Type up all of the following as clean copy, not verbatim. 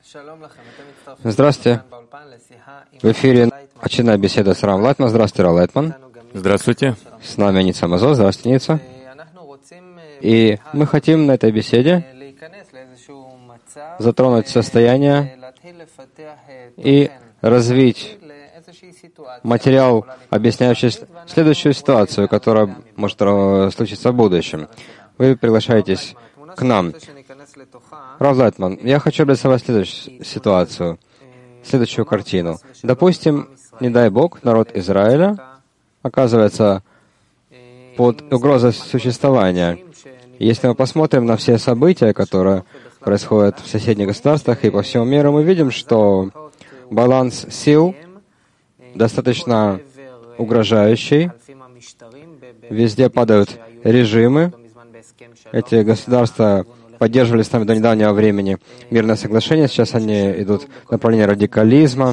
Здравствуйте. В эфире очередная беседа с Равом Лайтманом. Здравствуйте, Рав Лайтман. Здравствуйте. С нами Ница Мазо. Здравствуйте, Ница. И мы хотим на этой беседе затронуть состояние и развить материал, объясняющий следующую ситуацию, которая может случиться в будущем. Вы приглашаетесь к нам. Рав Лайтман, я хочу обрисовать следующую ситуацию, следующую картину. Допустим, не дай Бог, народ Израиля оказывается под угрозой существования. Если мы посмотрим на все события, которые происходят в соседних государствах и по всему миру, мы видим, что баланс сил достаточно угрожающий. Везде падают режимы. Эти государства поддерживали с нами до недавнего времени мирное соглашение. Сейчас они идут в направлении радикализма.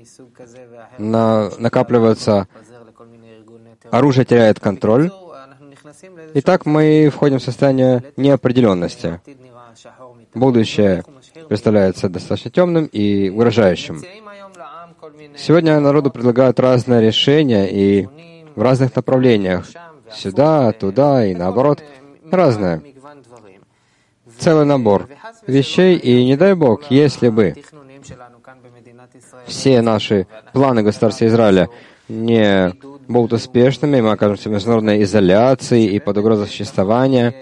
Накапливается оружие, теряет контроль. Итак, мы входим в состояние неопределенности. Будущее представляется достаточно темным и угрожающим. Сегодня народу предлагают разные решения и в разных направлениях. Сюда, туда и наоборот. Разное. Целый набор вещей. И не дай Бог, если бы все наши планы государства Израиля не будут успешными, мы окажемся в международной изоляции и под угрозой существования,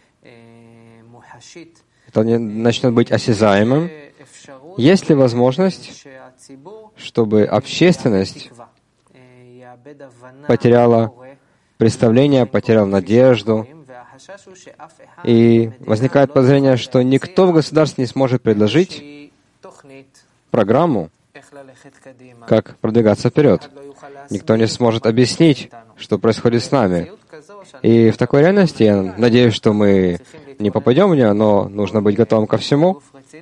это начнет быть осязаемым. Есть ли возможность, чтобы общественность потеряла представление, потеряла надежду, и возникает подозрение, что никто в государстве не сможет предложить программу, как продвигаться вперед. Никто не сможет объяснить, что происходит с нами. И в такой реальности, я надеюсь, что мы не попадем в нее, но нужно быть готовым ко всему.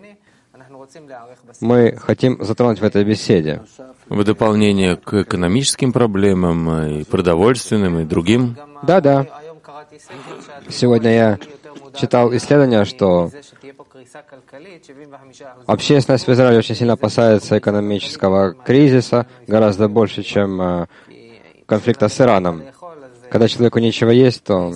Мы хотим затронуть в этой беседе. В дополнение к экономическим проблемам, и продовольственным, и другим. Да. Сегодня я читал исследование, что общественность в Израиле очень сильно опасается экономического кризиса, гораздо больше, чем конфликта с Ираном. Когда человеку нечего есть, то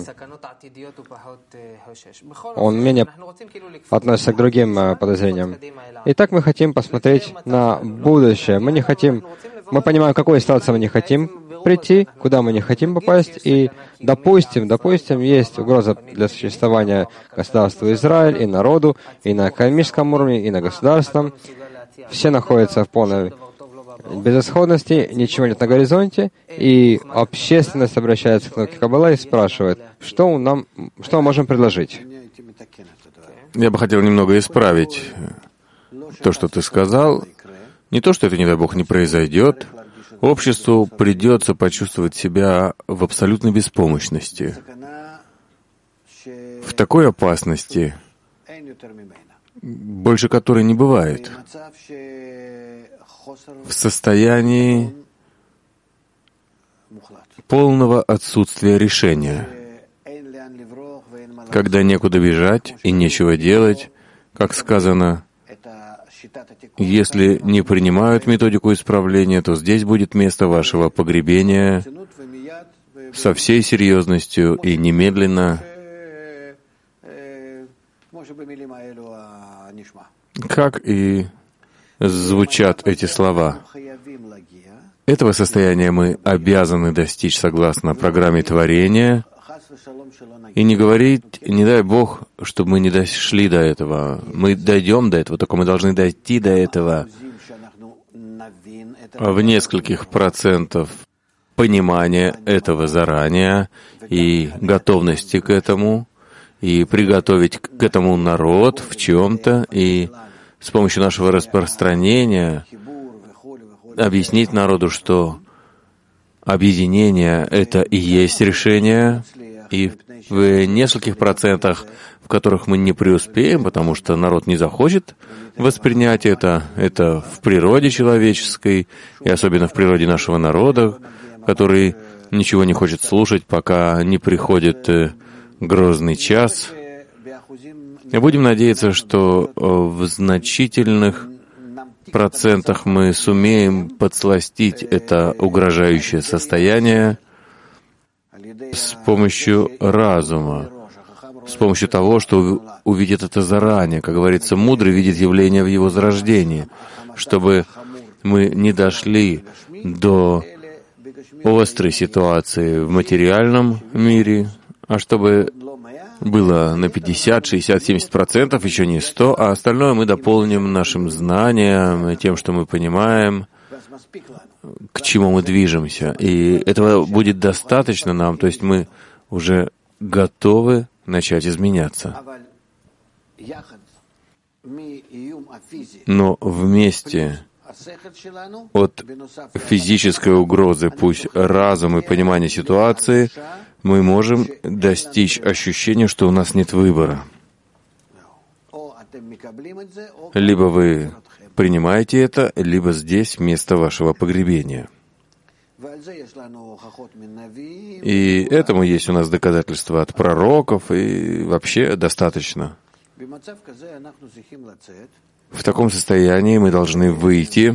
он менее относится к другим подозрениям. Итак, мы хотим посмотреть на будущее. Мы понимаем, в какую ситуацию мы не хотим прийти, куда мы не хотим попасть, и допустим, есть угроза для существования государства Израиль и народу, и на экономическом уровне, и на государственном. Все находятся в полной безысходности, ничего нет на горизонте, и общественность обращается к науке Каббала и спрашивает, что мы можем предложить. Я бы хотел немного исправить то, что ты сказал. Не то, что это, не дай Бог, не произойдет. Обществу придется почувствовать себя в абсолютной беспомощности, в такой опасности, больше которой не бывает, в состоянии полного отсутствия решения, когда некуда бежать и нечего делать, как сказано, если не принимают методику исправления, то здесь будет место вашего погребения со всей серьезностью и немедленно. Как и звучат эти слова. Этого состояния мы обязаны достичь согласно программе творения, и не говорить, не дай Бог, чтобы мы не дошли до этого. Мы дойдем до этого, только мы должны дойти до этого в нескольких процентов понимания этого заранее и готовности к этому, и приготовить к этому народ в чем-то, и с помощью нашего распространения объяснить народу, что объединение — это и есть решение, и в нескольких процентах, в которых мы не преуспеем, потому что народ не захочет воспринять это в природе человеческой, и особенно в природе нашего народа, который ничего не хочет слушать, пока не приходит грозный час. И будем надеяться, что в значительных процентах мы сумеем подсластить это угрожающее состояние с помощью разума, с помощью того, что увидит это заранее. Как говорится, мудрый видит явление в его зарождении, чтобы мы не дошли до острой ситуации в материальном мире, а чтобы было на 50, 60, 70%, еще не 100%, а остальное мы дополним нашим знанием, тем, что мы понимаем, к чему мы движемся. И этого будет достаточно нам, то есть мы уже готовы начать изменяться. Но вместе от физической угрозы, пусть разум и понимание ситуации, мы можем достичь ощущения, что у нас нет выбора. Либо вы принимаете это, либо здесь место вашего погребения. И этому есть у нас доказательства от пророков, и вообще достаточно. В таком состоянии мы должны выйти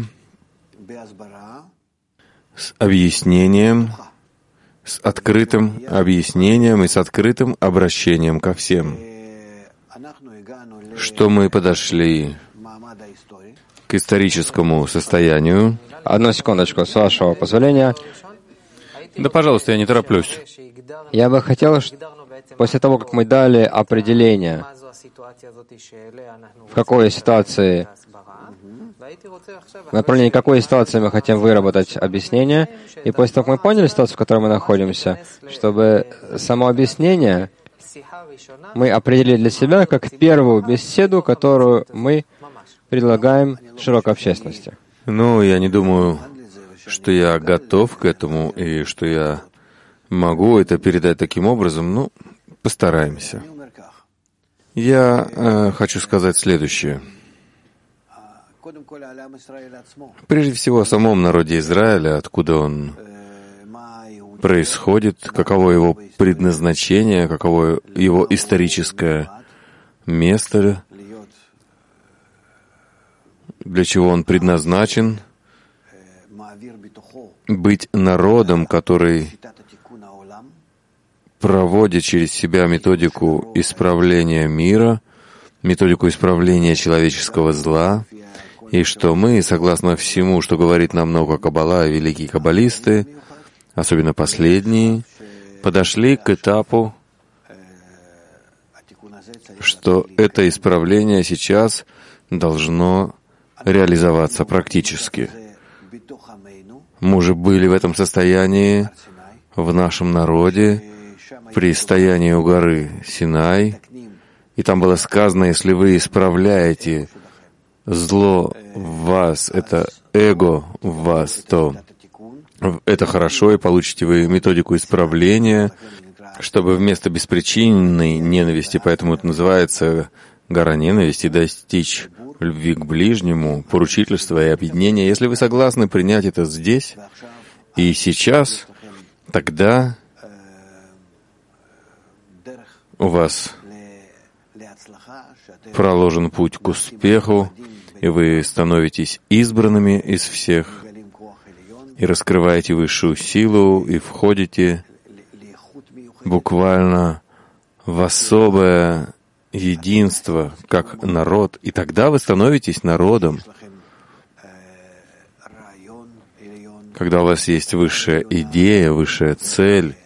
с объяснением, с открытым объяснением и с открытым обращением ко всем, что мы подошли к историческому состоянию. Одну секундочку, с вашего позволения. Да, пожалуйста, я не тороплюсь. Я бы хотел, после того, как мы дали определение, в какой ситуации, в направлении какой ситуации мы хотим выработать объяснение, и после того, как мы поняли ситуацию, в которой мы находимся, чтобы само объяснение мы определили для себя как первую беседу, которую мы предлагаем широкой общественности. Ну, я не думаю, что я готов к этому и что я могу это передать таким образом. Ну, постараемся. Я хочу сказать следующее. Прежде всего, о самом народе Израиля, откуда он происходит, каково его предназначение, каково его историческое место, для чего он предназначен, быть народом, который проводит через себя методику исправления мира, методику исправления человеческого зла, и что мы, согласно всему, что говорит нам много Каббала и великие каббалисты, особенно последние, подошли к этапу, что это исправление сейчас должно реализоваться практически. Мы уже были в этом состоянии в нашем народе при стоянии у горы Синай, и там было сказано, если вы исправляете зло в вас, это эго в вас, то это хорошо, и получите вы методику исправления, чтобы вместо беспричинной ненависти, поэтому это называется гора ненависти, достичь любви к ближнему, поручительства и объединения. Если вы согласны принять это здесь и сейчас, тогда у вас проложен путь к успеху, и вы становитесь избранными из всех, и раскрываете высшую силу, и входите буквально в особое единство, как народ, и тогда вы становитесь народом. Когда у вас есть высшая идея, высшая цель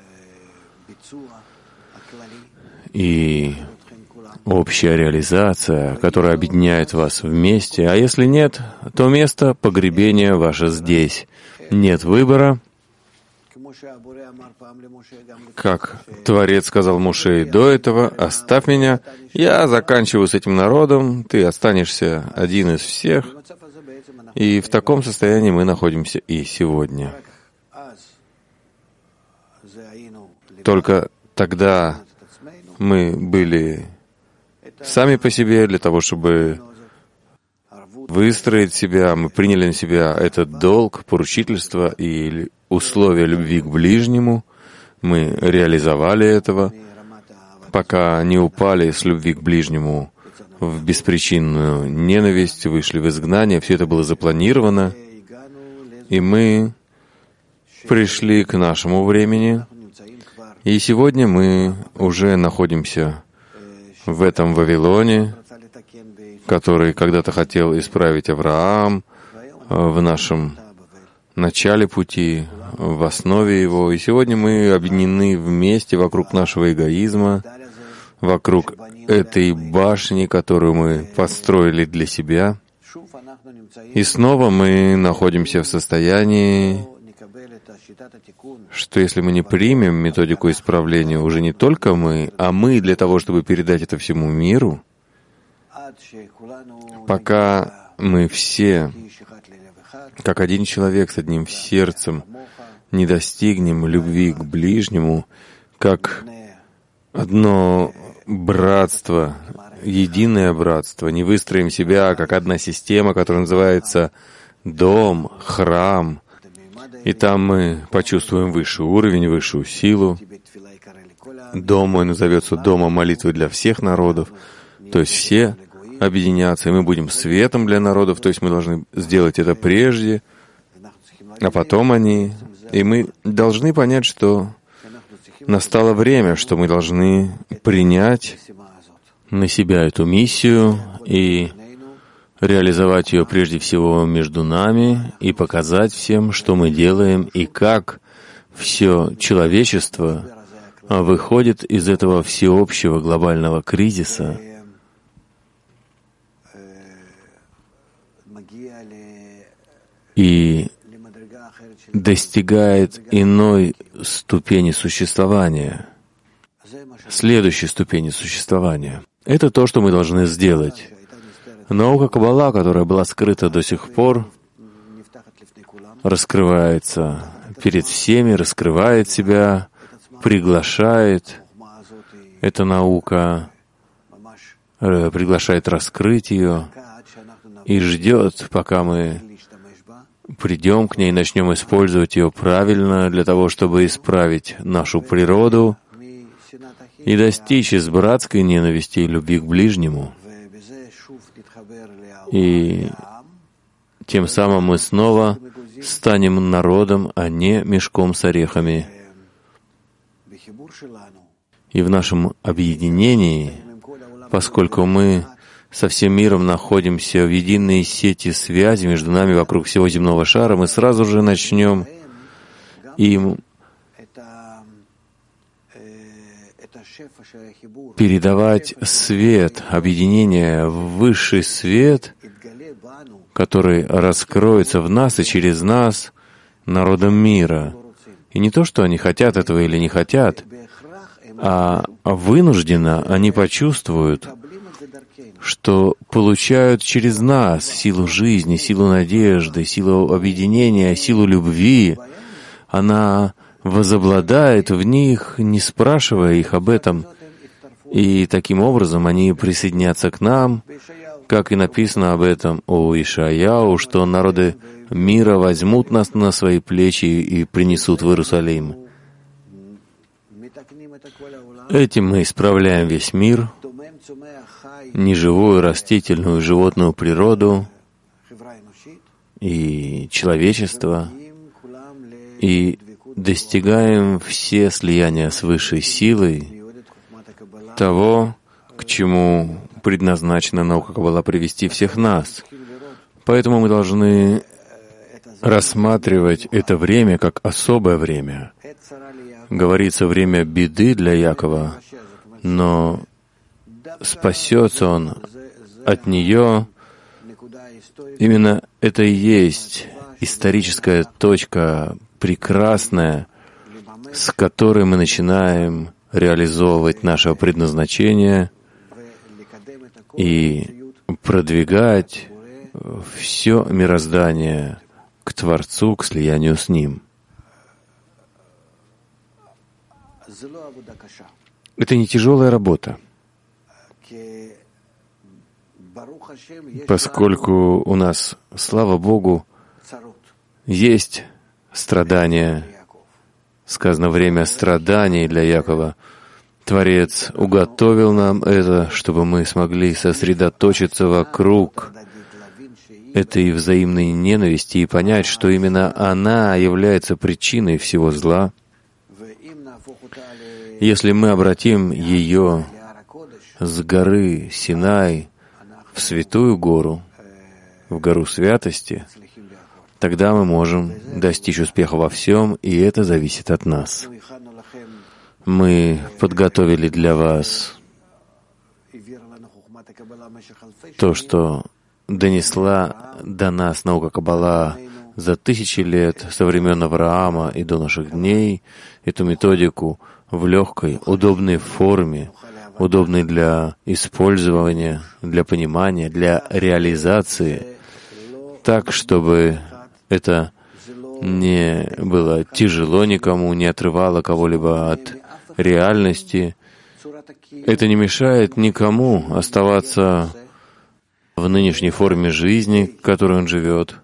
и общая реализация, которая объединяет вас вместе, а если нет, то место погребения ваше здесь. Нет выбора. Как Творец сказал Моше и до этого, «Оставь меня, я заканчиваю с этим народом, ты останешься один из всех». И в таком состоянии мы находимся и сегодня. Только тогда мы были сами по себе для того, чтобы выстроить себя, мы приняли на себя этот долг, поручительство и условия любви к ближнему. Мы реализовали этого, пока не упали с любви к ближнему в беспричинную ненависть, вышли в изгнание, все это было запланировано, и мы пришли к нашему времени, и сегодня мы уже находимся в этом Вавилоне, который когда-то хотел исправить Авраам в нашем начале пути, в основе его. И сегодня мы объединены вместе вокруг нашего эгоизма, вокруг этой башни, которую мы построили для себя. И снова мы находимся в состоянии, что если мы не примем методику исправления, уже не только мы, а мы для того, чтобы передать это всему миру, пока мы все, как один человек с одним сердцем, не достигнем любви к ближнему, как одно братство, единое братство, не выстроим себя как одна система, которая называется дом, храм, и там мы почувствуем высший уровень, высшую силу. Дом мой назовется домом молитвы для всех народов, то есть все объединятся, и мы будем светом для народов, то есть мы должны сделать это прежде, а потом они. И мы должны понять, что настало время, что мы должны принять на себя эту миссию и реализовать ее прежде всего между нами и показать всем, что мы делаем и как все человечество выходит из этого всеобщего глобального кризиса и достигает иной ступени существования, следующей ступени существования. Это то, что мы должны сделать. Наука Каббала, которая была скрыта до сих пор, раскрывается перед всеми, раскрывает себя, приглашает. Эта наука приглашает раскрыть ее и ждет, пока мы придем к ней и начнем использовать ее правильно для того, чтобы исправить нашу природу и достичь из братской ненависти и любви к ближнему. И тем самым мы снова станем народом, а не мешком с орехами. И в нашем объединении, поскольку мы со всем миром находимся в единой сети связи между нами вокруг всего земного шара, мы сразу же начнем им передавать свет, объединение в высший свет, который раскроется в нас и через нас народам мира. И не то, что они хотят этого или не хотят, а вынужденно они почувствуют, что получают через нас силу жизни, силу надежды, силу объединения, силу любви. Она возобладает в них, не спрашивая их об этом. И таким образом они присоединятся к нам, как и написано об этом у Ишаяу, что народы мира возьмут нас на свои плечи и принесут в Иерусалим. Этим мы исправляем весь мир, неживую, растительную, животную природу и человечество, и достигаем все слияния с высшей силой, того, к чему предназначена наука Каббала привести всех нас. Поэтому мы должны рассматривать это время как особое время. Говорится, время беды для Якова, но спасется он от нее. Именно это и есть историческая точка, прекрасная, с которой мы начинаем реализовывать наше предназначение и продвигать все мироздание к Творцу, к слиянию с Ним. Это не тяжелая работа, поскольку у нас, слава Богу, есть страдания. Сказано, время страданий для Якова. Творец уготовил нам это, чтобы мы смогли сосредоточиться вокруг этой взаимной ненависти и понять, что именно она является причиной всего зла. Если мы обратим ее с горы Синай в святую гору, в гору святости, тогда мы можем достичь успеха во всем, и это зависит от нас. Мы подготовили для вас то, что донесла до нас наука Каббала за тысячи лет, со времен Авраама и до наших дней, эту методику в легкой, удобной форме, удобной для использования, для понимания, для реализации, так, чтобы это не было тяжело никому, не отрывало кого-либо от реальности. Это не мешает никому оставаться в нынешней форме жизни, в которой он живет.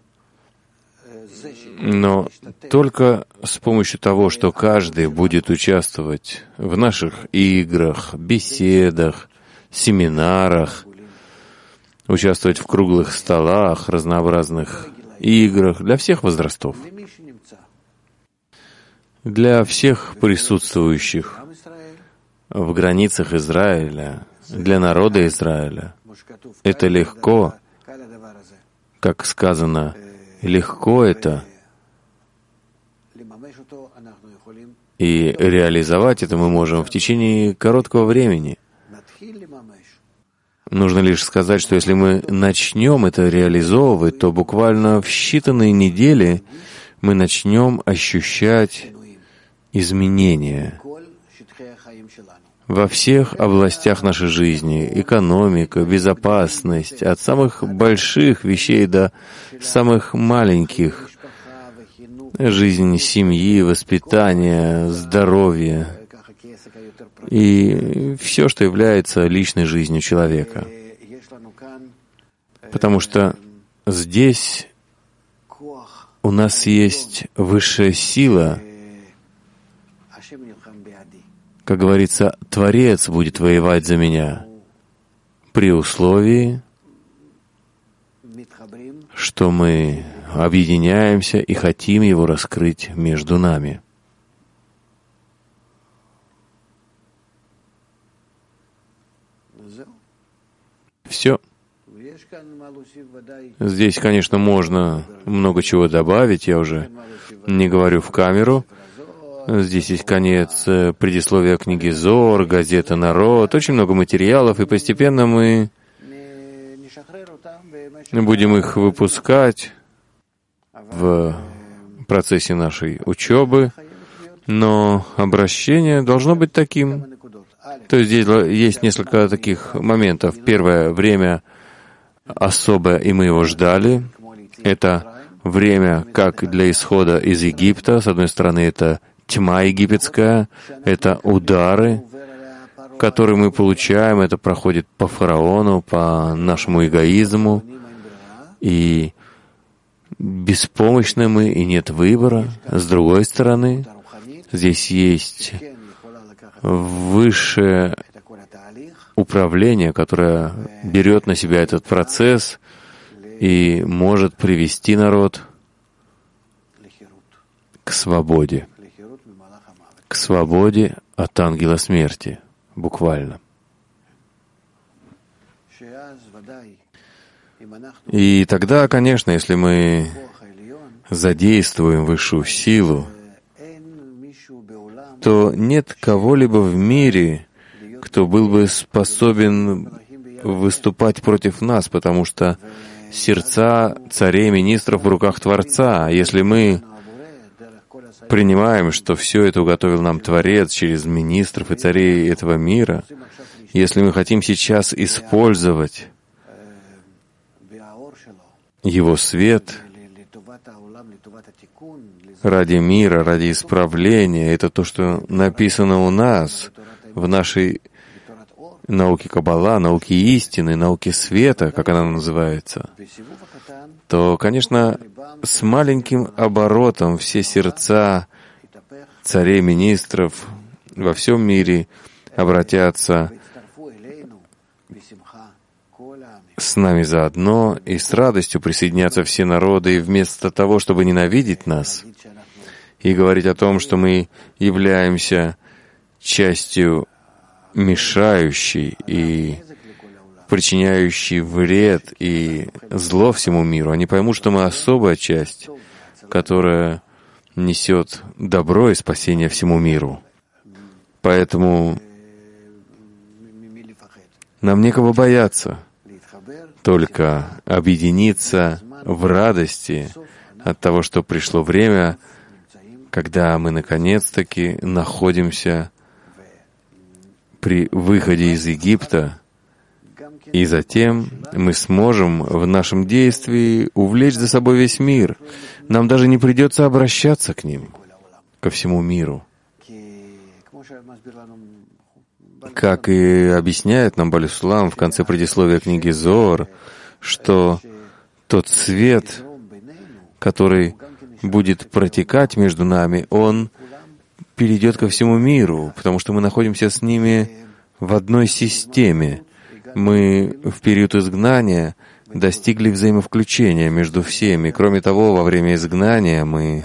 Но только с помощью того, что каждый будет участвовать в наших играх, беседах, семинарах, участвовать в круглых столах, разнообразных играх для всех возрастов, для всех присутствующих в границах Израиля, для народа Израиля. Это легко, как сказано, легко это, и реализовать это мы можем в течение короткого времени. Нужно лишь сказать, что если мы начнем это реализовывать, то буквально в считанные недели мы начнем ощущать изменения во всех областях нашей жизни. Экономика, безопасность, от самых больших вещей до самых маленьких. Жизнь семьи, воспитание, здоровье и все, что является личной жизнью человека. Потому что здесь у нас есть высшая сила. Как говорится, Творец будет воевать за меня при условии, что мы объединяемся и хотим его раскрыть между нами. Все. Здесь, конечно, можно много чего добавить, я уже не говорю в камеру. Здесь есть конец предисловия книги Зор, газета «Народ», очень много материалов, и постепенно мы будем их выпускать в процессе нашей учебы, но обращение должно быть таким. То есть здесь есть несколько таких моментов. Первое время особое, и мы его ждали. Это время как для исхода из Египта. С одной стороны, это тьма египетская, это удары, которые мы получаем, это проходит по фараону, по нашему эгоизму, и беспомощны мы, и нет выбора. С другой стороны, здесь есть высшее управление, которое берет на себя этот процесс и может привести народ к свободе от ангела смерти, буквально. И тогда, конечно, если мы задействуем высшую силу, то нет кого-либо в мире, кто был бы способен выступать против нас, потому что сердца царей и министров в руках Творца. Если мы принимаем, что все это уготовил нам Творец через министров и царей этого мира, если мы хотим сейчас использовать Его свет ради мира, ради исправления, это то, что написано у нас в нашей науке Каббала, науке истины, науке света, как она называется, то, конечно, с маленьким оборотом все сердца царей, министров во всем мире, обратятся с нами заодно и с радостью присоединятся все народы, и вместо того, чтобы ненавидеть нас и говорить о том, что мы являемся частью мешающей и причиняющей вред и зло всему миру, они поймут, что мы особая часть, которая несет добро и спасение всему миру. Поэтому нам некого бояться, только объединиться в радости от того, что пришло время, когда мы наконец-таки находимся при выходе из Египта, и затем мы сможем в нашем действии увлечь за собой весь мир. Нам даже не придется обращаться к ним, ко всему миру. Как и объясняет нам Бааль Сулам в конце предисловия книги Зоар, что тот свет, который будет протекать между нами, он перейдет ко всему миру, потому что мы находимся с ними в одной системе. Мы в период изгнания достигли взаимовключения между всеми. Кроме того, во время изгнания мы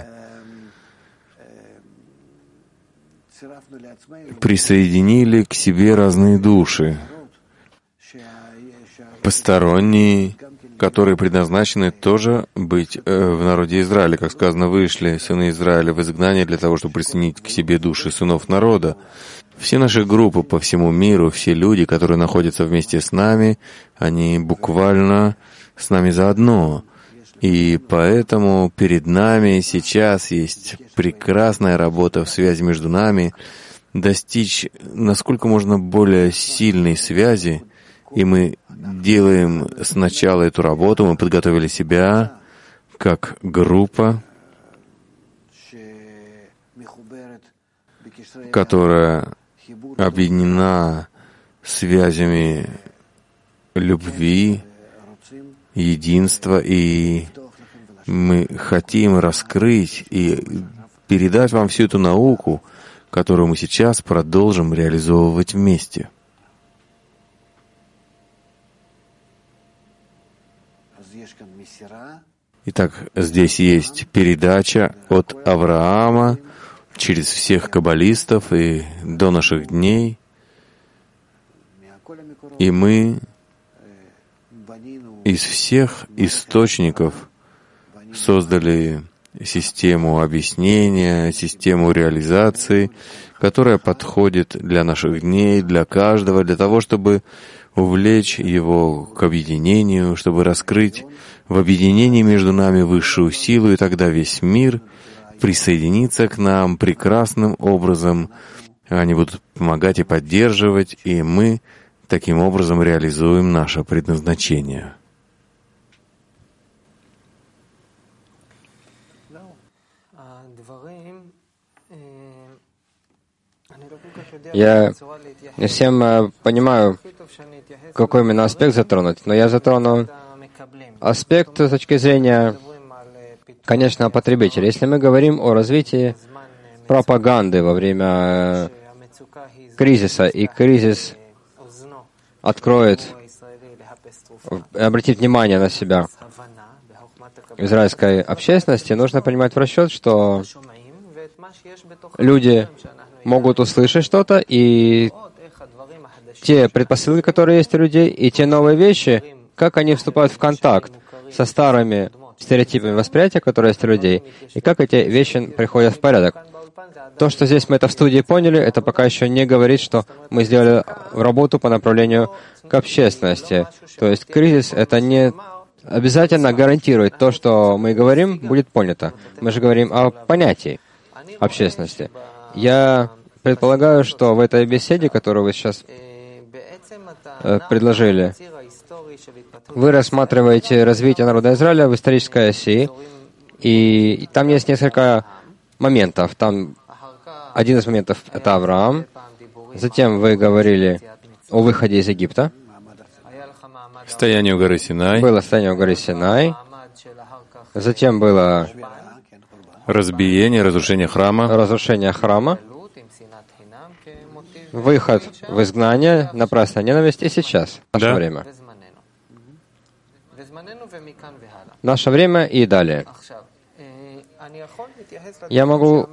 присоединили к себе разные души, посторонние, которые предназначены тоже быть в народе Израиля. Как сказано, вышли сыны Израиля в изгнание для того, чтобы присоединить к себе души сынов народа. Все наши группы по всему миру, все люди, которые находятся вместе с нами, они буквально с нами заодно. И поэтому перед нами сейчас есть прекрасная работа в связи между нами, достичь насколько можно более сильной связи, и мы делаем сначала эту работу, мы подготовили себя как группа, которая объединена связями любви, единства, и мы хотим раскрыть и передать вам всю эту науку, которую мы сейчас продолжим реализовывать вместе. Итак, здесь есть передача от Авраама через всех каббалистов и до наших дней, и мы из всех источников создали систему объяснения, систему реализации, которая подходит для наших дней, для каждого, для того, чтобы увлечь его к объединению, чтобы раскрыть в объединении между нами высшую силу, и тогда весь мир присоединится к нам прекрасным образом. Они будут помогать и поддерживать, и мы таким образом реализуем наше предназначение. Я не всем понимаю, какой именно аспект затронуть, но я затрону аспект с точки зрения конечного потребителя. Если мы говорим о развитии пропаганды во время кризиса, и кризис откроет, обратит внимание на себя израильской общественности, нужно принимать в расчет, что люди могут услышать что-то, и те предпосылки, которые есть у людей, и те новые вещи, как они вступают в контакт со старыми стереотипами восприятия, которые есть у людей, и как эти вещи приходят в порядок. То, что здесь мы это в студии поняли, это пока еще не говорит, что мы сделали работу по направлению к общественности. То есть кризис — это не обязательно гарантирует то, что мы говорим, будет понято. Мы же говорим о понятии общественности. Я предполагаю, что в этой беседе, которую вы сейчас предложили, вы рассматриваете развитие народа Израиля в исторической оси, и там есть несколько моментов. Там один из моментов — это Авраам. Затем вы говорили о выходе из Египта. Стояние у горы Синай. Было стояние у горы Синай. Затем было разбиение, разрушение храма. Разрушение храма. выход в изгнание, напрасная ненависть и сейчас, наше время. Наше время и далее. Я могу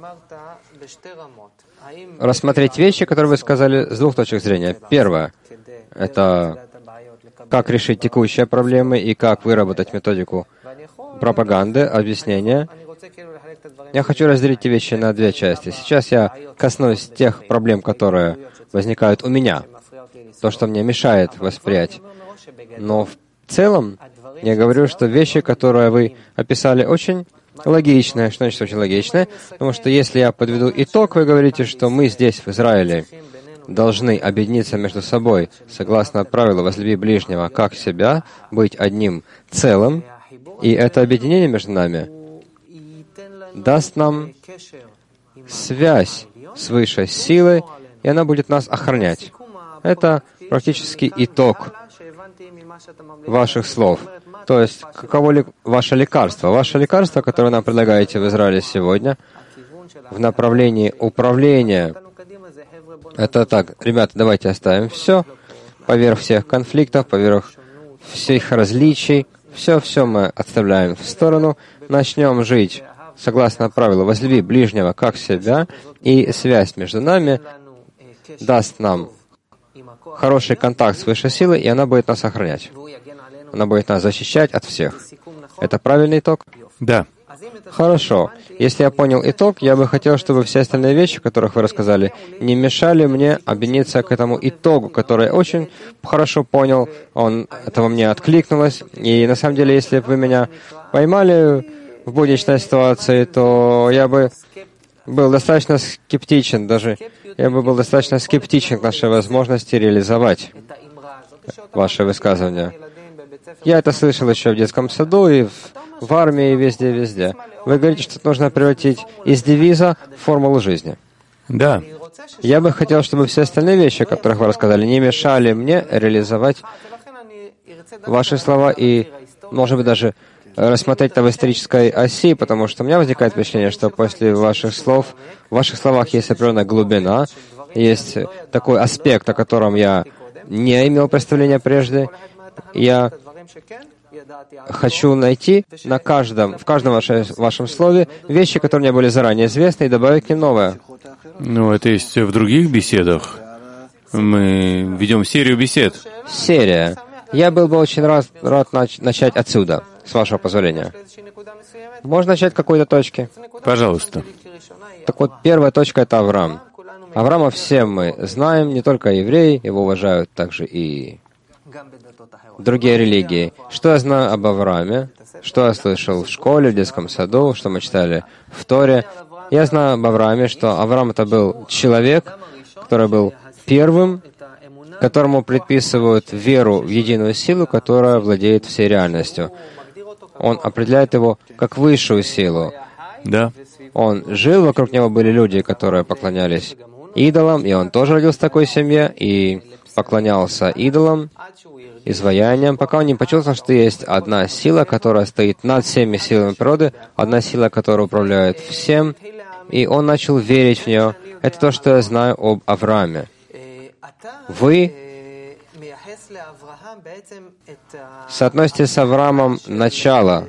рассмотреть вещи, которые вы сказали, с двух точек зрения. Первое — это как решить текущие проблемы и как выработать методику пропаганды, объяснения. Я хочу разделить эти вещи на две части. Сейчас я коснусь тех проблем, которые возникают у меня, то, что мне мешает восприять. Но в целом я говорю, что вещи, которые вы описали, очень логичные. Что значит очень логичные? Потому что если я подведу итог, вы говорите, что мы здесь, в Израиле, должны объединиться между собой, согласно правилу «возлюби ближнего как себя», быть одним целым, и это объединение между нами даст нам связь с высшей силой, и она будет нас охранять. Это практически итог ваших слов. То есть, каково ваше лекарство? Ваше лекарство, которое вы нам предлагаете в Израиле сегодня, в направлении управления. Это так, ребята, давайте оставим все, поверх всех конфликтов, поверх всех различий, все мы отставляем в сторону, начнем жить согласно правилу «возлюби ближнего как себя», и связь между нами даст нам хороший контакт с высшей силой, и она будет нас охранять. Она будет нас защищать от всех. Это правильный итог? Да. Хорошо. Если я понял итог, я бы хотел, чтобы все остальные вещи, о которых вы рассказали, не мешали мне объединиться к этому итогу, который я очень хорошо понял, это во мне откликнулось. И на самом деле, если бы вы меня поймали в будничной ситуации, то я бы был достаточно скептичен, к нашей возможности реализовать ваше высказывание. Я это слышал еще в детском саду и в армии, и везде. Вы говорите, что нужно превратить из девиза в формулу жизни. Да. Я бы хотел, чтобы все остальные вещи, о которых вы рассказали, не мешали мне реализовать ваши слова и, может быть, даже рассмотреть это в исторической оси, потому что у меня возникает впечатление, что после ваших слов, в ваших словах есть определенная глубина, есть такой аспект, о котором я не имел представления прежде. Я хочу найти в каждом вашем слове вещи, которые мне были заранее известны, и добавить к ним новое. Это есть в других беседах. Мы ведем серию бесед. Серия. Я был бы очень рад начать отсюда, с вашего позволения. Можно начать с какой-то точки? Пожалуйста. Так вот, первая точка — это Авраам. Авраама все мы знаем, не только евреи, его уважают также и другие религии. Что я знаю об Аврааме? Что я слышал в школе, в детском саду, что мы читали в Торе? Я знаю об Аврааме, что Авраам — это был человек, который был первым, которому предписывают веру в единую силу, которая владеет всей реальностью. Он определяет его как высшую силу. Да. Он жил, вокруг него были люди, которые поклонялись идолам, и он тоже родился в такой семье и поклонялся идолам, изваяниям, пока он не почувствовал, что есть одна сила, которая стоит над всеми силами природы, одна сила, которая управляет всем, и он начал верить в нее. Это то, что я знаю об Аврааме. Вы соотносите с Авраамом начало.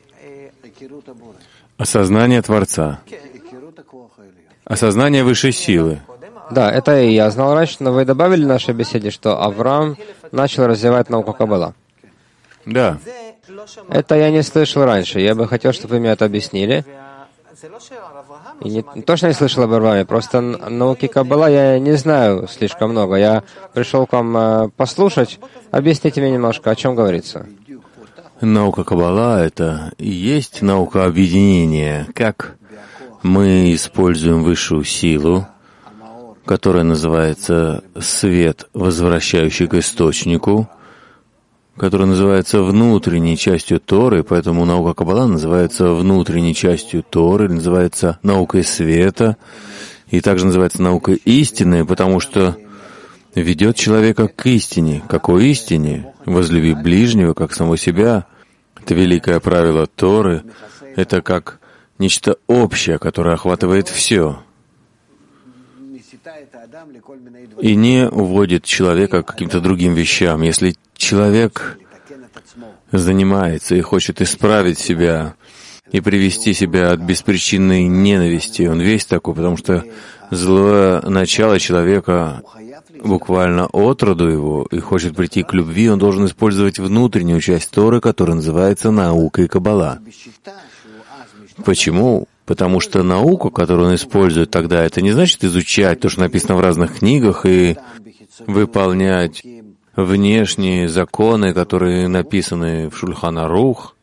Осознание Творца. Осознание высшей силы. Да, это и я знал раньше, но вы добавили в нашей беседе, что Авраам начал развивать науку Каббала. Да. Это я не слышал раньше. Я бы хотел, чтобы вы мне это объяснили. И не то, что я не слышал об Аврааме, просто науки Каббала я не знаю слишком много. Я пришел к вам послушать. Объясните мне немножко, о чем говорится. Наука Каббала — это и есть наука объединения. Как мы используем высшую силу, которая называется свет, возвращающий к источнику, которая называется внутренней частью Торы, поэтому наука Каббала называется внутренней частью Торы, называется наукой света, и также называется наукой истины, потому что ведет человека к истине. Какой истине? Возлюби ближнего, как самого себя. Это великое правило Торы. Это как нечто общее, которое охватывает все. и не уводит человека к каким-то другим вещам. Если человек занимается и хочет исправить себя и привести себя от беспричинной ненависти, он весь такой, потому что злое начало человека буквально отроду его и хочет прийти к любви, он должен использовать внутреннюю часть Торы, которая называется наука и Каббала. Почему? Потому что науку, которую он использует тогда, это не значит изучать то, что написано в разных книгах, и выполнять внешние законы, которые написаны в Шульхан Арух,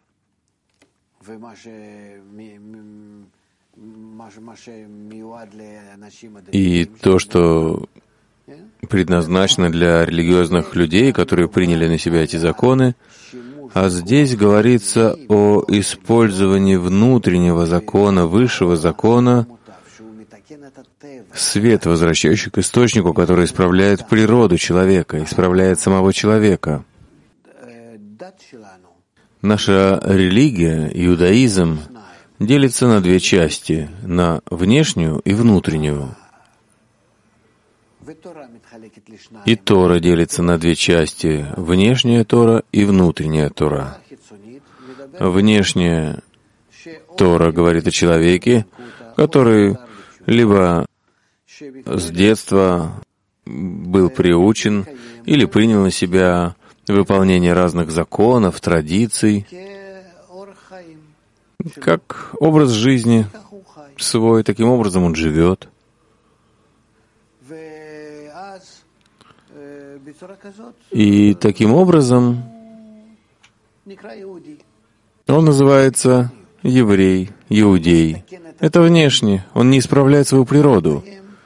и то, что предназначено для религиозных людей, которые приняли на себя эти законы. А здесь говорится о использовании внутреннего закона, высшего закона, свет, возвращающий к источнику, который исправляет природу человека, исправляет самого человека. Наша религия, иудаизм, делится на две части, на внешнюю и внутреннюю. И Тора делится на две части, внешняя Тора и внутренняя Тора. Внешняя Тора говорит о человеке, который либо с детства был приучен или принял на себя выполнение разных законов, традиций, как образ жизни свой, таким образом он живет. И таким образом он называется еврей, иудей. Это внешне. Он не исправляет свою природу.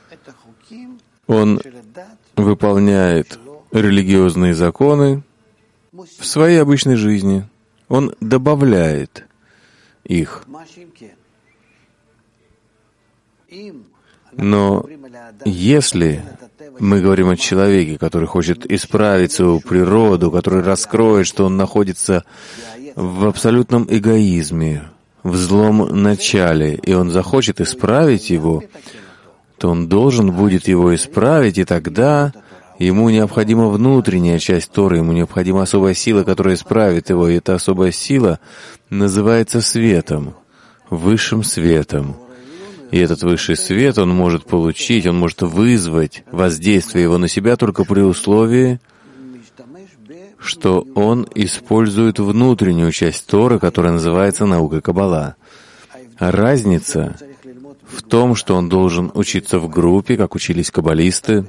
Он выполняет религиозные законы в своей обычной жизни. Он добавляет их. Но если мы говорим о человеке, который хочет исправить свою природу, который раскроет, что он находится в абсолютном эгоизме, в злом начале, и он захочет исправить его, то он должен будет его исправить, и тогда ему необходима внутренняя часть Торы, ему необходима особая сила, которая исправит его, и эта особая сила называется светом, высшим светом. И этот высший свет он может получить, он может вызвать воздействие его на себя только при условии, что он использует внутреннюю часть Торы, которая называется наука Каббала. А разница в том, что он должен учиться в группе, как учились каббалисты,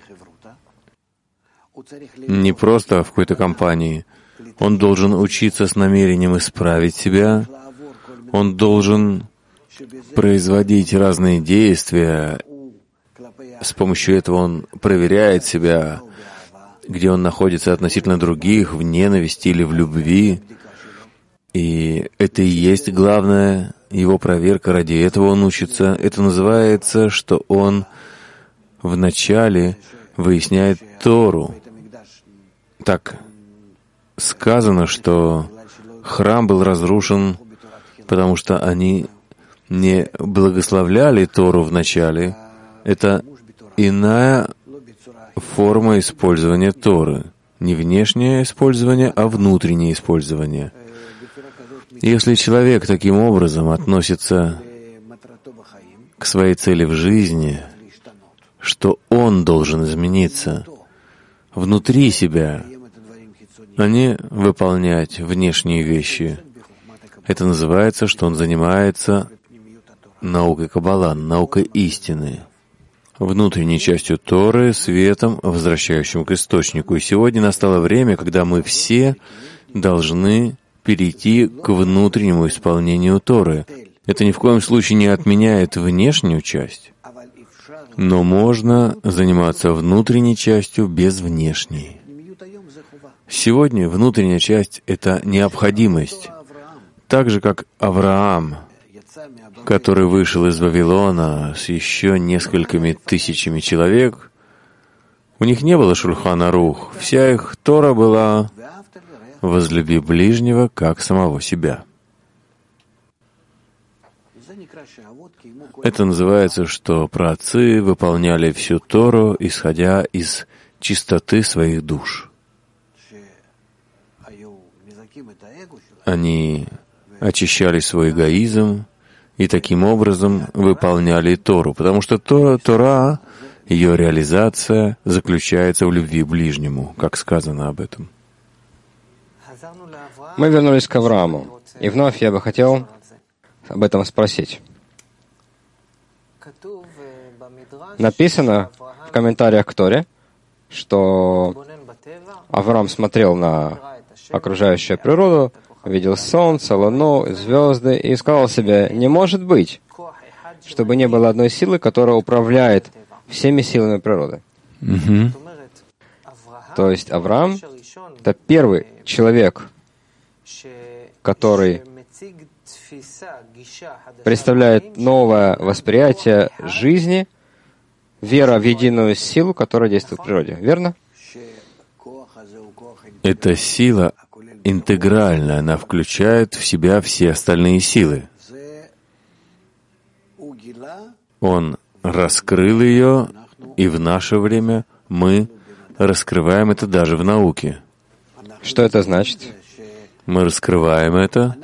не просто в какой-то компании. Он должен учиться с намерением исправить себя, он должен производить разные действия. С помощью этого он проверяет себя, где он находится относительно других, в ненависти или в любви. И это и есть главная его проверка, ради этого он учится. Это называется, что он вначале выясняет Тору. Так сказано, что храм был разрушен, потому что они не благословляли Тору вначале. Это иная форма использования Торы. Не внешнее использование, а внутреннее использование. Если человек таким образом относится к своей цели в жизни, что он должен измениться внутри себя, а не выполнять внешние вещи, это называется, что он занимается наукой Каббала, наукой истины, внутренней частью Торы, светом, возвращающим к источнику. И сегодня настало время, когда мы все должны перейти к внутреннему исполнению Торы. Это ни в коем случае не отменяет внешнюю часть, но можно заниматься внутренней частью без внешней. Сегодня внутренняя часть — это необходимость. Так же, как Авраам, который вышел из Вавилона с еще несколькими тысячами человек, у них не было Шульхан Арух. Вся их Тора была «возлюби ближнего, как самого себя». Это называется, что праотцы выполняли всю Тору, исходя из чистоты своих душ. Они очищали свой эгоизм и таким образом выполняли Тору, потому что Тора, ее реализация заключается в любви к ближнему, как сказано об этом. Мы вернулись к Аврааму, и вновь я бы хотел об этом спросить. Написано в комментариях к Торе, что Авраам смотрел на окружающую природу, видел солнце, луну, звезды и сказал себе: не может быть, чтобы не было одной силы, которая управляет всеми силами природы. То есть Авраам — это первый человек, который представляет новое восприятие жизни, вера в единую силу, которая действует в природе. Верно? Эта сила интегральная, она включает в себя все остальные силы. Он раскрыл ее, и в наше время мы раскрываем это даже в науке. Что это значит? Мы раскрываем это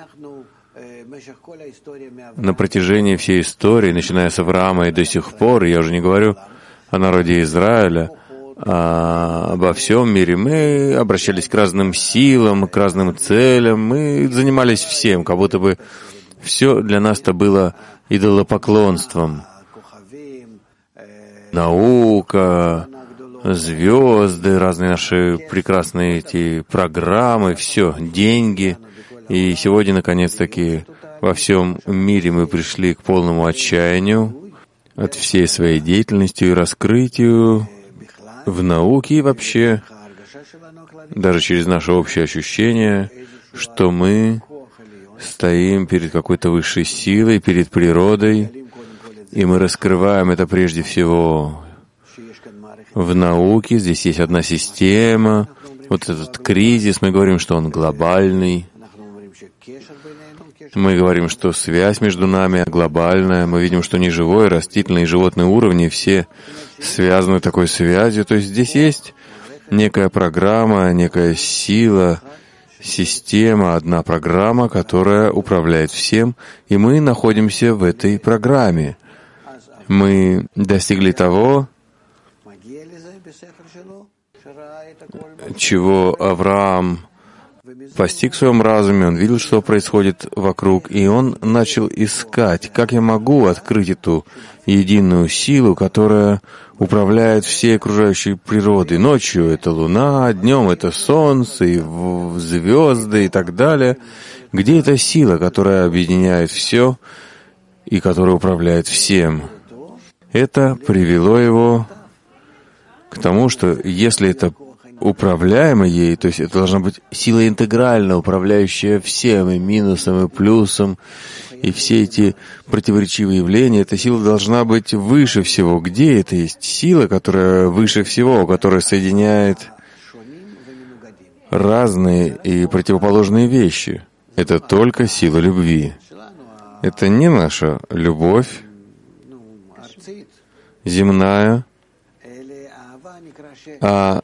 на протяжении всей истории, начиная с Авраама и до сих пор. Я уже не говорю о народе Израиля, а обо всем мире. Мы обращались к разным силам, к разным целям. Мы занимались всем, как будто бы все для нас-то было идолопоклонством. Наука, звезды, разные наши прекрасные эти программы, все, деньги. И сегодня, наконец-таки, во всем мире мы пришли к полному отчаянию от всей своей деятельности и раскрытию в науке и вообще, даже через наше общее ощущение, что мы стоим перед какой-то высшей силой, перед природой, и мы раскрываем это прежде всего в науке. Здесь есть одна система. Вот этот кризис, мы говорим, что он глобальный. Мы говорим, что связь между нами глобальная. Мы видим, что неживой, растительный и животный уровни все связаны такой связью. То есть здесь есть некая программа, некая сила, система, одна программа, которая управляет всем, и мы находимся в этой программе. Мы достигли того, чего Авраам постиг в своем разуме, он видел, что происходит вокруг, и он начал искать, как я могу открыть эту единую силу, которая управляет всей окружающей природой. Ночью это луна, днем это солнце, и звезды и так далее. Где эта сила, которая объединяет все и которая управляет всем? Это привело его к тому, что если это управляемо ей, то есть это должна быть сила интегрально, управляющая всем, и минусом, и плюсом, и все эти противоречивые явления, эта сила должна быть выше всего. Где это есть сила, которая выше всего, которая соединяет разные и противоположные вещи? Это только сила любви. Это не наша любовь земная, а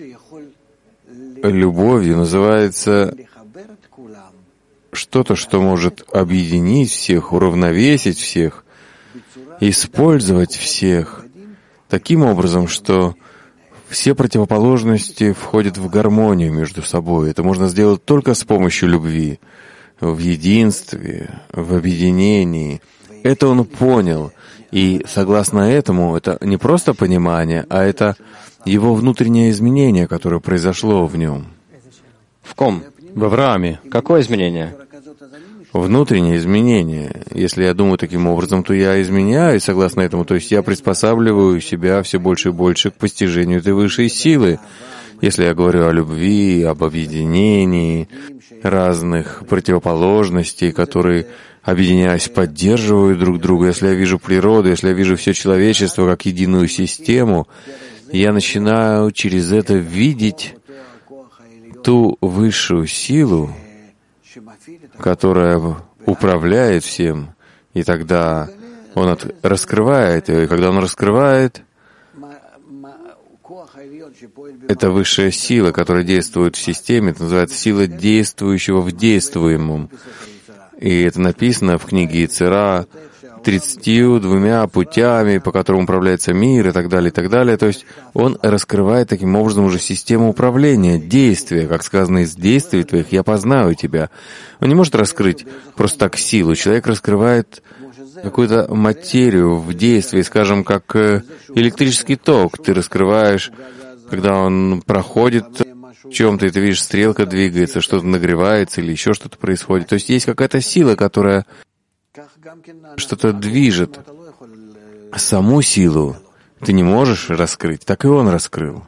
любовью называется что-то, что может объединить всех, уравновесить всех, использовать всех таким образом, что все противоположности входят в гармонию между собой. Это можно сделать только с помощью любви, в единстве, в объединении. Это он понял. И согласно этому, это не просто понимание, а это его внутреннее изменение, которое произошло в нем. В ком? В Аврааме. Какое изменение? Внутреннее изменение. Если я думаю таким образом, то я изменяюсь согласно этому. То есть я приспосабливаю себя все больше и больше к постижению этой высшей силы. Если я говорю о любви, об объединении разных противоположностей, которые, объединяясь, поддерживают друг друга, если я вижу природу, если я вижу все человечество как единую систему, я начинаю через это видеть ту высшую силу, которая управляет всем, И тогда он раскрывает, и когда он раскрывает, это высшая сила, которая действует в системе, это называется сила действующего в действуемом. И это написано в книге Ицера 32 путями, по которым управляется мир и так далее, и так далее. То есть он раскрывает таким образом уже систему управления, действия. Как сказано, из действий твоих я познаю тебя. Он не может раскрыть просто так силу. Человек раскрывает какую-то материю в действии, скажем, как электрический ток. Ты раскрываешь, когда он проходит в чем-то, и ты видишь, стрелка двигается, что-то нагревается или еще что-то происходит. То есть есть какая-то сила, которая что-то движет. Саму силу ты не можешь раскрыть, так и он раскрыл.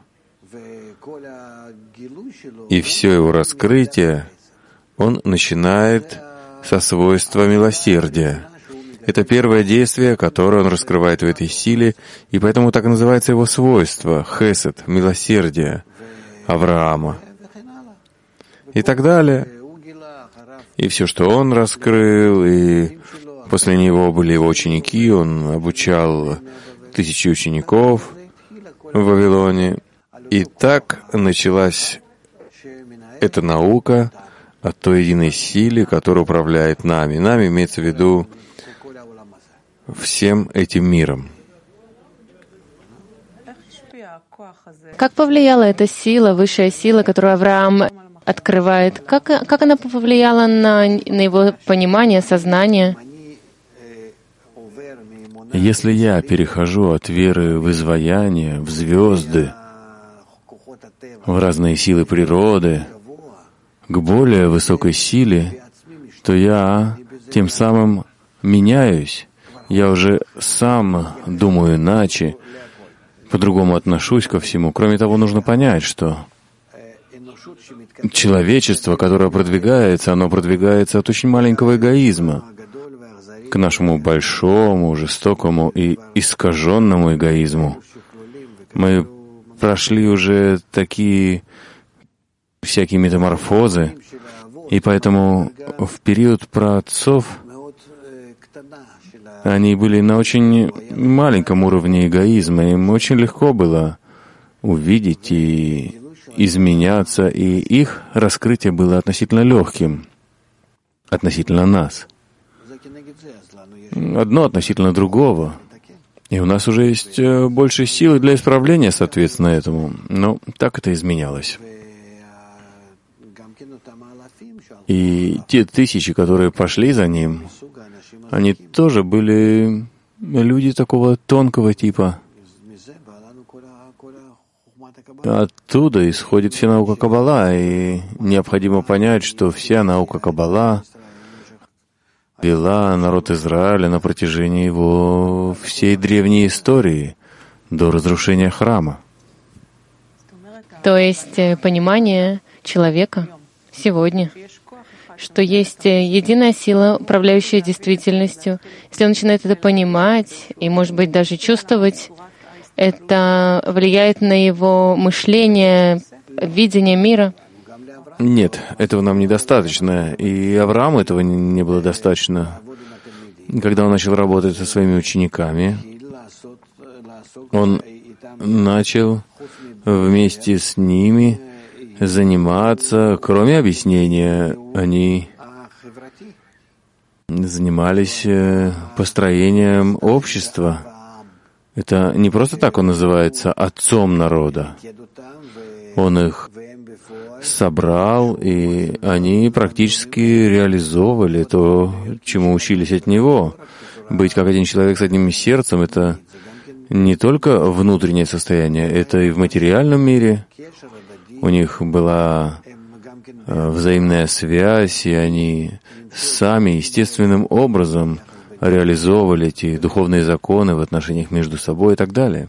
И все его раскрытие он начинает со свойства милосердия. Это первое действие, которое он раскрывает в этой силе, и поэтому так называется его свойство — хесед, милосердие Авраама. И так далее. И все, что он раскрыл, и после него были его ученики, он обучал 1000 учеников в Вавилоне. И так началась эта наука о той единой силе, которая управляет нами. Нами имеется в виду всем этим миром. Как повлияла эта сила, высшая сила, которую Авраам открывает? Как она повлияла на его понимание, сознание? Если я перехожу от веры в изваяние, в звезды, в разные силы природы, к более высокой силе, то я тем самым меняюсь. Я уже сам думаю иначе, по-другому отношусь ко всему. Кроме того, нужно понять, что человечество, которое продвигается, оно продвигается от очень маленького эгоизма к нашему большому, жестокому и искаженному эгоизму. Мы прошли уже такие всякие метаморфозы, и поэтому в период праотцов они были на очень маленьком уровне эгоизма. Им очень легко было увидеть и изменяться, и их раскрытие было относительно легким, относительно нас. Одно относительно другого. И у нас уже есть больше силы для исправления, соответственно, этому. Но так это изменялось. И те 1000, которые пошли за ним, они тоже были люди такого тонкого типа. Оттуда исходит вся наука Каббала, и необходимо понять, что вся наука Каббала вела народ Израиля на протяжении его всей древней истории до разрушения храма. То есть понимание человека сегодня, что есть единая сила, управляющая действительностью. Если он начинает это понимать и, может быть, даже чувствовать, это влияет на его мышление, видение мира. Нет, этого нам недостаточно. И Аврааму этого не было достаточно. Когда он начал работать со своими учениками, он начал вместе с ними заниматься, кроме объяснения, они занимались построением общества. Это не просто так он называется отцом народа. Он их собрал, и они практически реализовывали то, чему учились от него. Быть как один человек с одним сердцем — это не только внутреннее состояние, это и в материальном мире. У них была взаимная связь, и они сами естественным образом реализовывали эти духовные законы в отношениях между собой и так далее.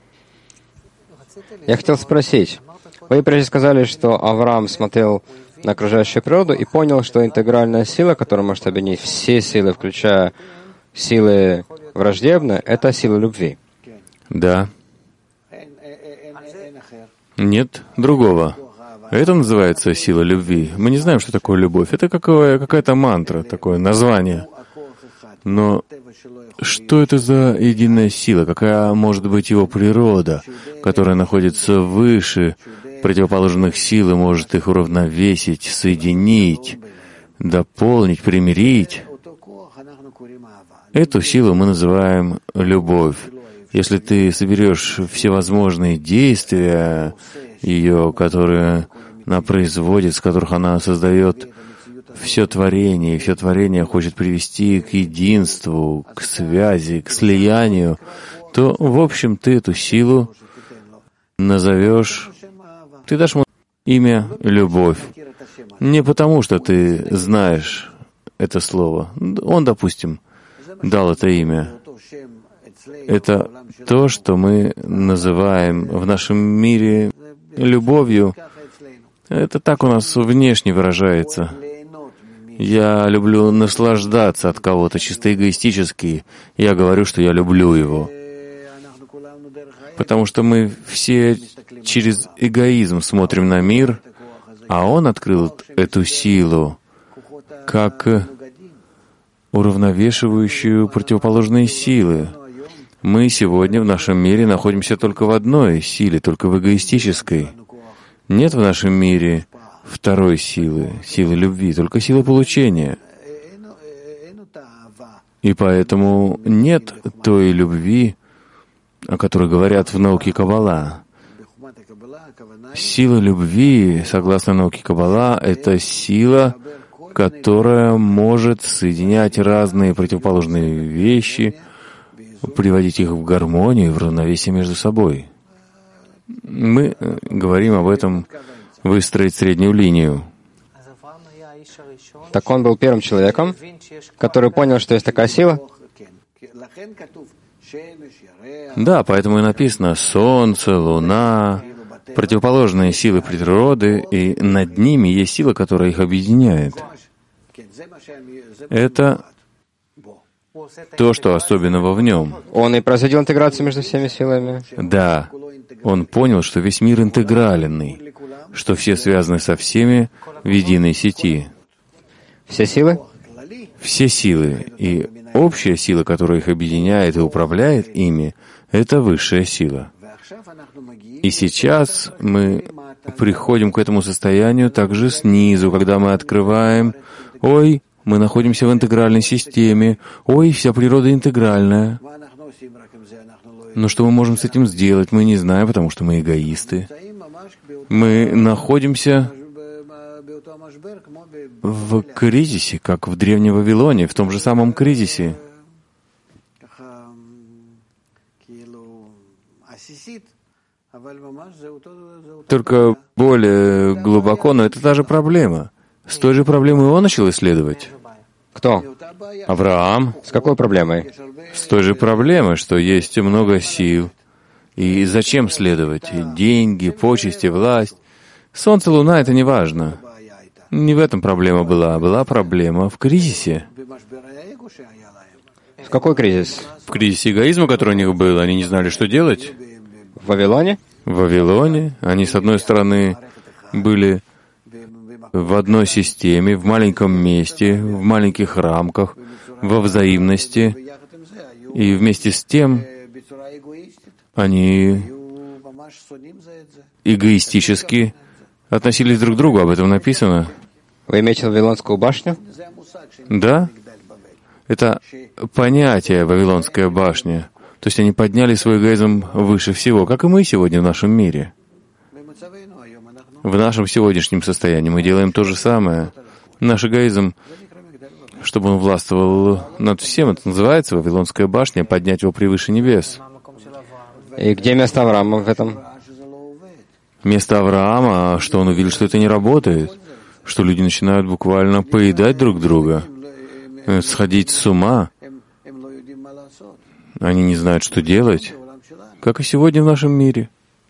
Я хотел спросить, вы прежде сказали, что Авраам смотрел на окружающую природу и понял, что интегральная сила, которая может объединить все силы, включая силы враждебные, это сила любви. Да. Нет другого. Это называется сила любви. Мы не знаем, что такое любовь. Это какая-то мантра, такое название. Но что это за единая сила? Какая может быть его природа, которая находится выше противоположных сил и может их уравновесить, соединить, дополнить, примирить? Эту силу мы называем любовь. Если ты соберешь всевозможные действия ее, которые она производит, с которых она создает все творение, и все творение хочет привести к единству, к связи, к слиянию, то, в общем, ты эту силу назовешь, ты дашь ему имя «любовь». Не потому, что ты знаешь это слово. Он, допустим, дал это имя. Это то, что мы называем в нашем мире любовью. Это так у нас внешне выражается. Я люблю наслаждаться от кого-то чисто эгоистически. Я говорю, что я люблю его. Потому что мы все через эгоизм смотрим на мир, а он открыл эту силу как уравновешивающую противоположные силы. Мы сегодня в нашем мире находимся только в одной силе, только в эгоистической. Нет в нашем мире второй силы, силы любви, только силы получения. И поэтому нет той любви, о которой говорят в науке Каббала. Сила любви, согласно науке Каббала, это сила, которая может соединять разные противоположные вещи, приводить их в гармонию, в равновесие между собой. Мы говорим об этом выстроить среднюю линию. Так он был первым человеком, который понял, что есть такая сила? Да, поэтому и написано «Солнце», «Луна», противоположные силы природы, и над ними есть сила, которая их объединяет. Это то, что особенного в нем. Он и производил интеграцию между всеми силами? Да. Он понял, что весь мир интегральный, что все связаны со всеми в единой сети. Все силы? Все силы. И общая сила, которая их объединяет и управляет ими, это высшая сила. И сейчас мы приходим к этому состоянию также снизу, когда мы открываем «Ой, мы находимся в интегральной системе. Ой, вся природа интегральная». Но что мы можем с этим сделать, мы не знаем, потому что мы эгоисты. Мы находимся в кризисе, как в Древнем Вавилоне, в том же самом кризисе. Только более глубоко, но это та же проблема. С той же проблемой он начал исследовать. Кто? Авраам. С какой проблемой? С той же проблемой, что есть много сил. И зачем следовать? Деньги, почести, власть. Солнце, луна — это не важно. Не в этом проблема была. Была проблема в кризисе. В какой кризис? В кризисе эгоизма, который у них был. Они не знали, что делать. В Вавилоне? В Вавилоне. Они, с одной стороны, были в одной системе, в маленьком месте, в маленьких рамках, во взаимности. И вместе с тем они эгоистически относились друг к другу. Об этом написано. Вы имеете Вавилонскую башню? Да. Это понятие «Вавилонская башня». То есть они подняли свой эгоизм выше всего, как и мы сегодня в нашем мире. В нашем сегодняшнем состоянии мы делаем то же самое. Наш эгоизм, чтобы он властвовал над всем, это называется Вавилонская башня, поднять его превыше небес. И где место Авраама в этом? Место Авраама, что он увидел, что это не работает, что люди начинают буквально поедать друг друга, сходить с ума. Они не знают, что делать, как и сегодня в нашем мире.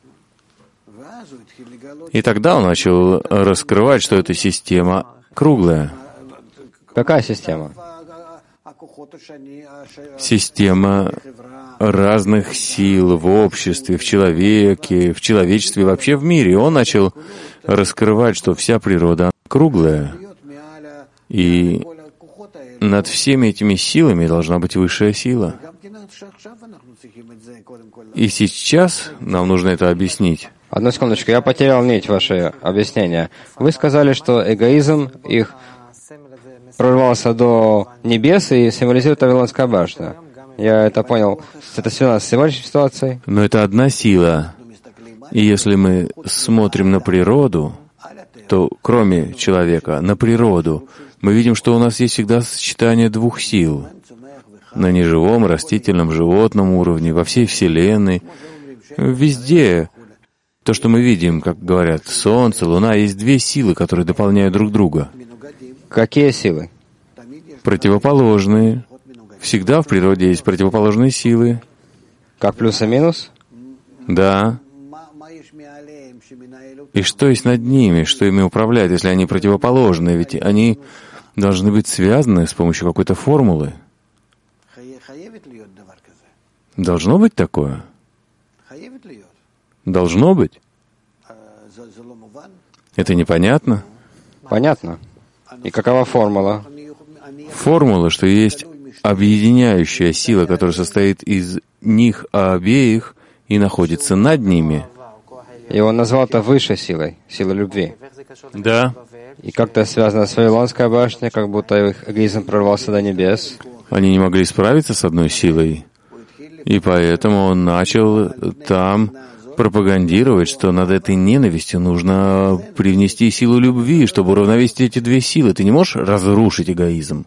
И тогда он начал раскрывать, что эта система круглая. Какая система? Система разных сил в обществе, в человеке, в человечестве, вообще в мире. Он начал раскрывать, что вся природа круглая. И над всеми этими силами должна быть высшая сила. И сейчас нам нужно это объяснить. Одну секундочку, я потерял нить вашего объяснения. Вы сказали, что эгоизм их прорвался до небес и символизирует Вавилонская башня. Я это понял. Это связано с сегодняшней ситуацией? Но это одна сила. И если мы смотрим на природу, то кроме человека, на природу, мы видим, что у нас есть всегда сочетание двух сил. На неживом, растительном, животном уровне, во всей Вселенной, везде. То, что мы видим, как говорят, Солнце, Луна, есть две силы, которые дополняют друг друга. Какие силы? Противоположные. Всегда в природе есть противоположные силы. Как плюс и минус? Да. И что есть над ними, что ими управляет, если они противоположные? Ведь они должны быть связаны с помощью какой-то формулы. Должно быть такое? Должно быть? Это непонятно? Понятно. И какова формула? Формула, что есть объединяющая сила, которая состоит из них обеих и находится над ними. И он назвал это высшей силой, силой любви. Да. И как-то связано с Вавилонской башней, как будто их эгоизм прорвался до небес. Они не могли справиться с одной силой. И поэтому он начал там пропагандировать, что над этой ненавистью нужно привнести силу любви, чтобы уравновесить эти две силы. Ты не можешь разрушить эгоизм.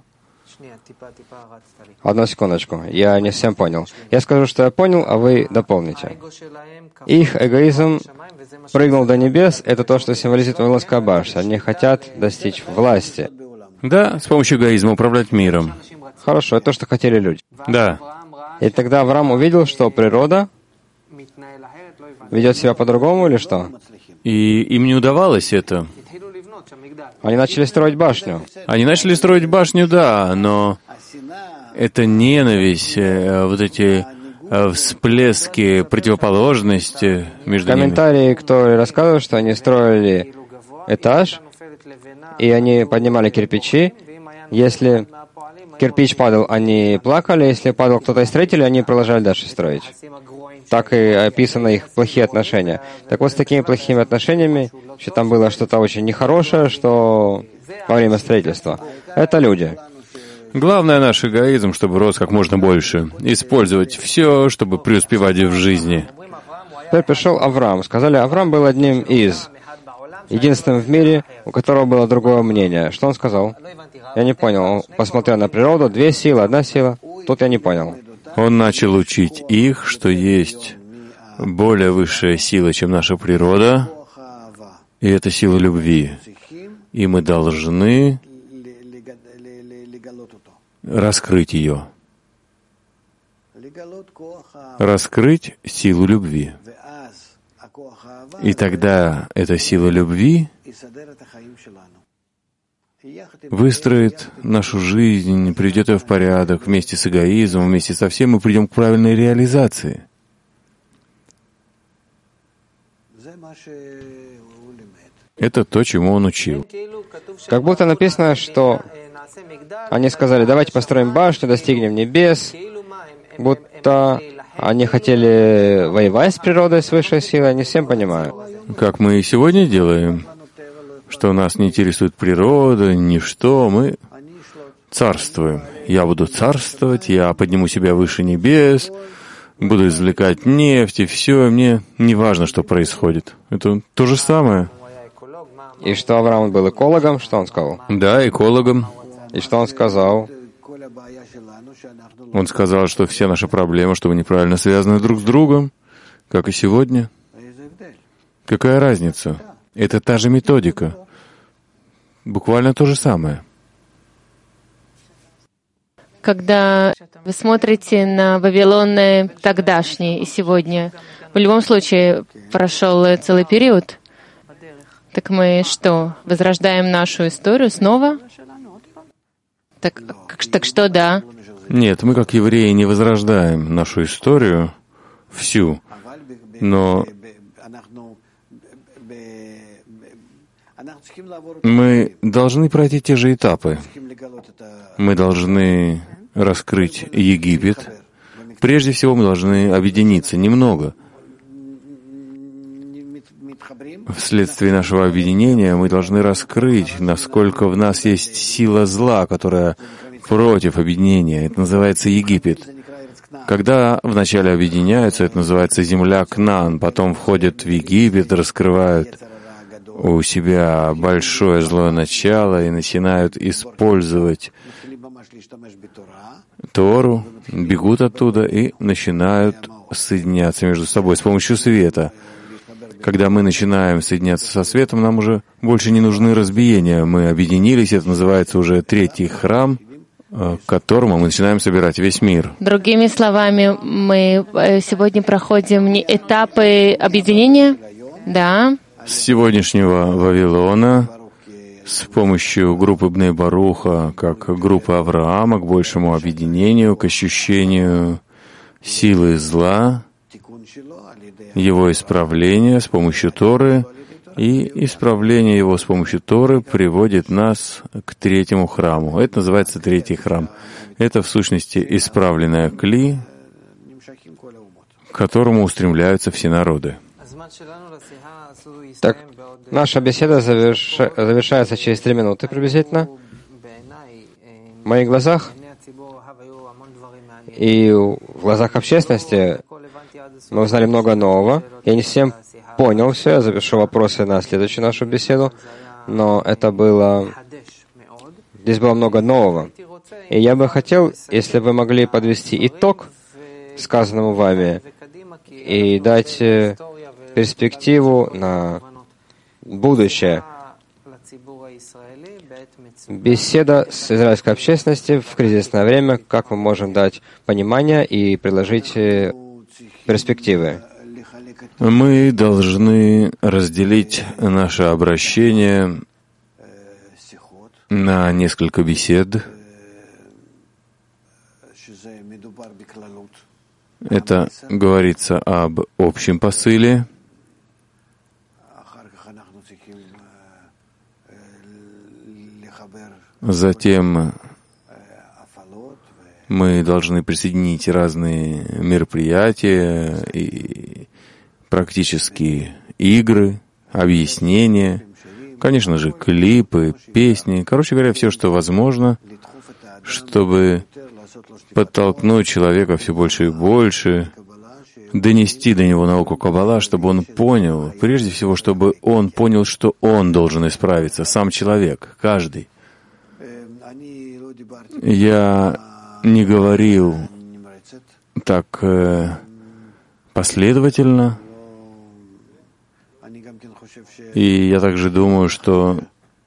Одну секундочку, я не всем понял. Я скажу, что я понял, а вы дополните. Их эгоизм прыгнул до небес, это то, что символизирует Вавилонская башня. Они хотят достичь власти. Да, с помощью эгоизма управлять миром. Хорошо, это то, что хотели люди. Да. И тогда Авраам увидел, что природа ведет себя по-другому или что? И им не удавалось это. Они начали строить башню. Они начали строить башню, да, но это ненависть, вот эти всплески противоположности между ними. Комментарии, кто рассказывает, что они строили этаж, и они поднимали кирпичи. Если кирпич падал, они плакали, если падал кто-то из строителей, они продолжали дальше строить. Так и описаны их плохие отношения. Так вот, с такими плохими отношениями, что там было что-то очень нехорошее, что во время строительства. Это люди. Главное наш эгоизм, чтобы рос как можно больше. Использовать все, чтобы преуспевать в жизни. Теперь пришел Авраам. Сказали, Авраам был одним из, единственным в мире, у которого было другое мнение. Что он сказал? Я не понял. Он посмотрел на природу, две силы, одна сила. Тут я не понял. Он начал учить их, что есть более высшая сила, чем наша природа, и это сила любви. И мы должны раскрыть ее. Раскрыть силу любви. И тогда эта сила любви выстроит нашу жизнь, приведет ее в порядок вместе с эгоизмом, вместе со всем, мы придем к правильной реализации. Это то, чему он учил. Как будто написано, что они сказали, давайте построим башню, достигнем небес, будто они хотели воевать с природой, с высшей силой, не всем понимаю. Как мы и сегодня делаем, что нас не интересует природа, ничто, мы царствуем. Я буду царствовать, я подниму себя выше небес, буду извлекать нефть, и все, мне не важно, что происходит. Это то же самое. И что Авраам был экологом, что он сказал? Да, экологом. И что он сказал? Он сказал, что все наши проблемы, что мы неправильно связаны друг с другом, как и сегодня. Какая разница? Это та же методика. Буквально то же самое. Когда вы смотрите на Вавилон тогдашний и сегодня, в любом случае прошел целый период, так мы что, возрождаем нашу историю снова? Так что да. Нет, мы как евреи не возрождаем нашу историю всю, но Мы должны пройти те же этапы. Мы должны раскрыть Египет. Прежде всего, мы должны объединиться немного. Вследствие нашего объединения мы должны раскрыть, насколько в нас есть сила зла, которая против объединения. Это называется Египет. Когда вначале объединяются, это называется земля Кнаан, потом входят в Египет, раскрывают у себя большое злое начало и начинают использовать Тору, бегут оттуда и начинают соединяться между собой с помощью света. Когда мы начинаем соединяться со светом, нам уже больше не нужны разбиения. Мы объединились, это называется уже третий храм, к которому мы начинаем собирать весь мир. Другими словами, мы сегодня проходим не этапы объединения, да. С сегодняшнего Вавилона, с помощью группы Бней Баруха, как группы Авраама, к большему объединению, к ощущению силы зла, его исправление с помощью Торы, и исправление его с помощью Торы приводит нас к третьему храму. Это называется третий храм. Это, в сущности, исправленная кли, к которому устремляются все народы. Так, наша беседа завершается через 3 минуты приблизительно. В моих глазах и в глазах общественности мы узнали много нового. Я не всем понял все, я запишу вопросы на следующую нашу беседу, но это было... Здесь было много нового. И я бы хотел, если вы могли подвести итог сказанному вами и дать перспективу на будущее. Беседа с израильской общественностью в кризисное время, как мы можем дать понимание и предложить перспективы. Мы должны разделить наше обращение на несколько бесед. Это говорится об общем посыле. Затем мы должны присоединить разные мероприятия и практические игры, объяснения, конечно же, клипы, песни, короче говоря, все, что возможно, чтобы подтолкнуть человека все больше и больше, донести до него науку Каббала, чтобы он понял, прежде всего, чтобы он понял, что он должен исправиться, сам человек, каждый. Я не говорил так последовательно, и я также думаю, что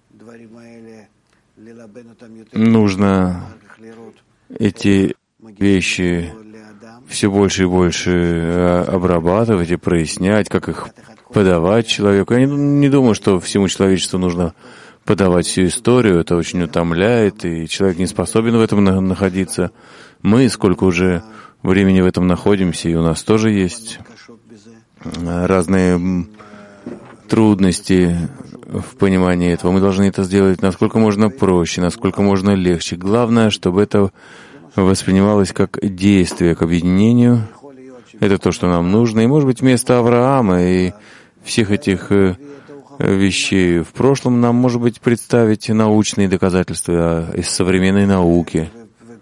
нужно эти вещи все больше и больше обрабатывать и прояснять, как их подавать человеку. Я не думаю, что всему человечеству нужно подавать всю историю. Это очень утомляет, и человек не способен в этом находиться. Мы, сколько уже времени в этом находимся, и у нас тоже есть разные трудности в понимании этого. Мы должны это сделать насколько можно проще, насколько можно легче. Главное, чтобы это воспринималось как действие к объединению. Это то, что нам нужно. И, может быть, вместо Авраама и всех этих вещей в прошлом нам, может быть, представить научные доказательства из современной науки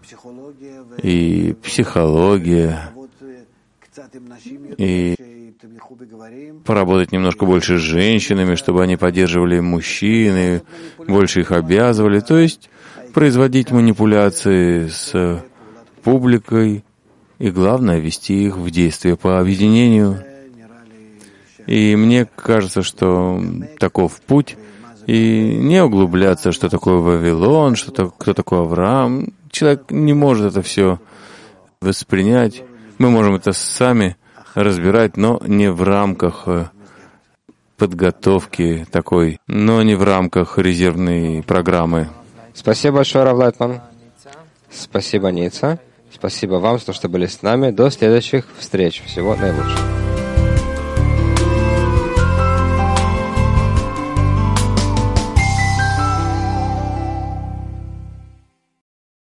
и психология, и поработать немножко больше с женщинами, чтобы они поддерживали мужчин и больше их обязывали. То есть производить манипуляции с публикой и, главное, ввести их в действие по объединению. И мне кажется, что таков путь, и не углубляться, что такое Вавилон, кто такой Авраам. Человек не может это все воспринять. Мы можем это сами разбирать, но не в рамках подготовки такой, но не в рамках резервной программы. Спасибо большое, Рав Лайтман. Спасибо, Ница. Спасибо вам за то, что были с нами. До следующих встреч. Всего наилучшего.